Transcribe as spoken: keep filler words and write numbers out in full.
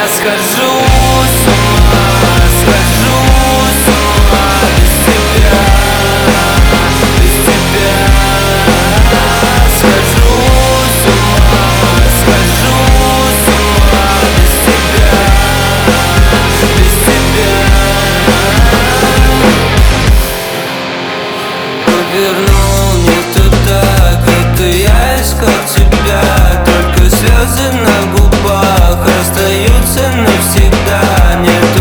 схожу с ума, схожу с ума без тебя, без тебя. Схожу с ума, схожу с ума без тебя, без тебя. Повернул не туда, как и я искал тебя. Только слезы на губах остаются навсегда. Нет